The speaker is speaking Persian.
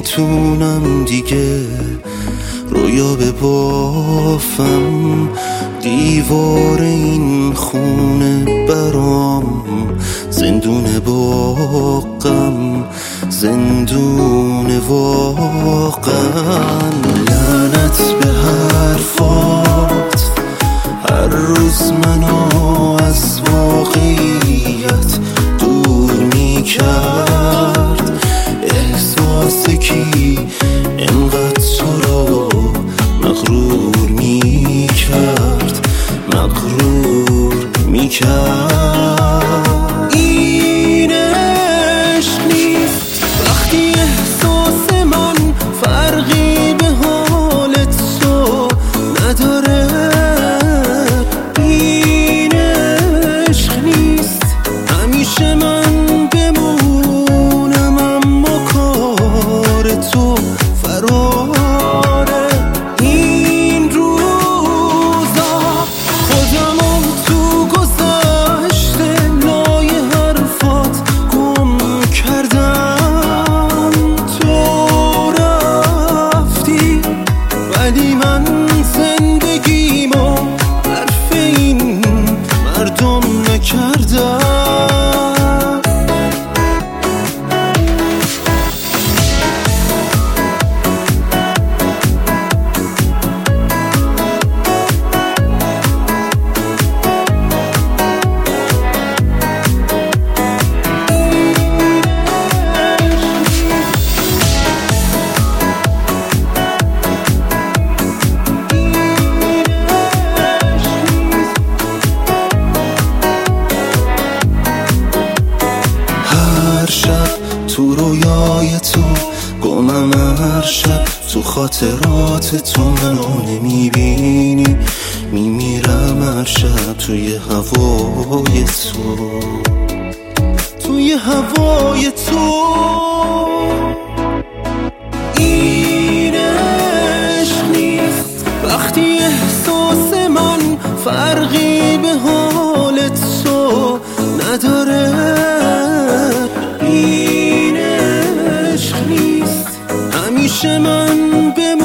نمیتونم دیگه رویا ببافم. دیوار این خونه برام زندون باقم، زندون واقعا. لعنت به حرفات هر روز منو از واقعیت دور میکرد. احساس کی انقدر تو رو مغرور میکرد، مغرور میکرد. این عشق نیست وقتی احساس من فرقی به حال تو نداره. این عشق نیست همیشه من بمونم اما کار تو فراره. این روزا خودمو تو گذشته لای حرفات گم کردم. تو رفتی ولی من زندگیمو حرف این مردم نکردم. هر شب تو رویای تو گمم، هر شب تو خاطرات تو منو نمیبینی. میمیرم هر شب توی هوای تو، توی هوای تو. این عشق نیست وقتی احساس من فرقی به حال تو نداره. این عشق نیست همیشه من